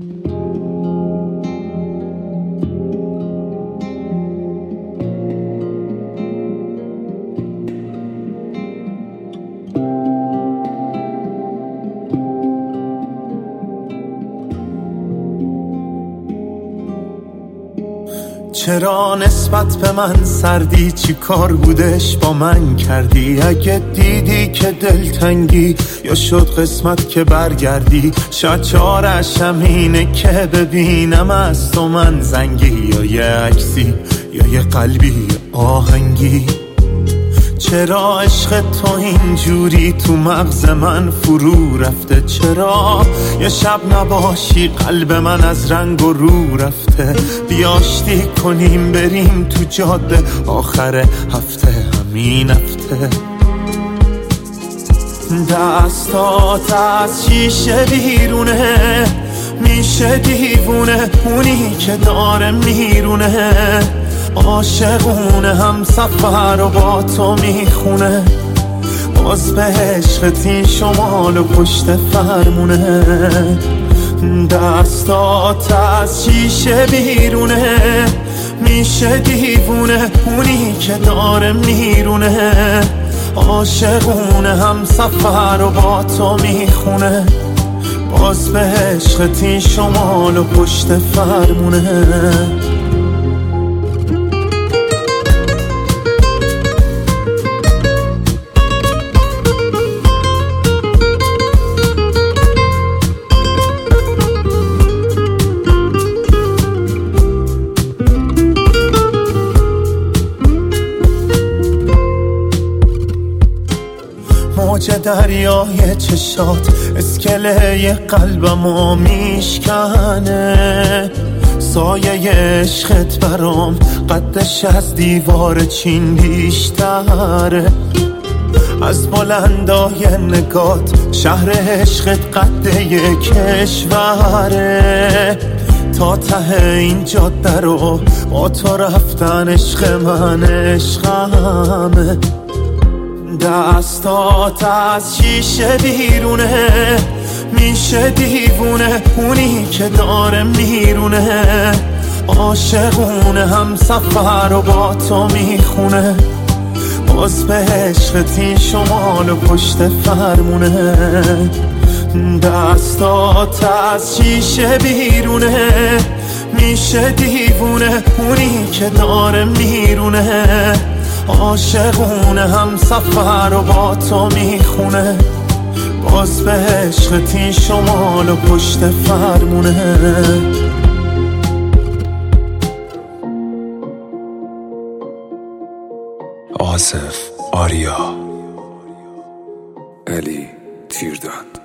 چرا نسبت به من سردی؟ چی کار بودش با من کردی؟ اگه دیدی که دلتنگی یا شد قسمت که برگردی، شاید چارش همینه که ببینم از تو من زنگی، یا یه عکسی یا یه قلبی آهنگی. چرا عشق تو اینجوری تو مغز من فرو رفته؟ چرا یه شب نباشی قلب من از رنگ و رو رفته؟ بیاشتی کنیم بریم تو جاده آخر هفته، همین هفته. دستات از شیشه بیرونه، میشه دیوونه اونی که داره میرونه. عاشقونه هم سفر و با تو میخونه، باز به عشقت این شمال و پشت فرمونه. دستات از شیشه بیرونه، میشه دیوونه اونی که داره میرونه. عاشقونه هم سفر و با تو میخونه، باز به عشقت این شمال و پشت فرمونه. موج دریای چشات اسکله قلبمو میشکنه. سایه عشقت برام قدش از دیوار چین بیشتره. از بلندای نگات شهر عشقت قده کشوره. تا ته این جاده رو با تو رفتن عشق من عشقمه. دستات از شیشه بیرونه، میشه دیوونه اونی که داره میرونه. عاشقونه هم سفر و با تو میخونه، باز به عشقت این شمال و پشت فرمونه. دستات از شیشه بیرونه، میشه دیوونه اونی که داره میرونه. عاشقونه هم سفر و با تو میخونه، باز به عشقت این شمال و پشت فرمونه. آصف آریا، علی تیردان.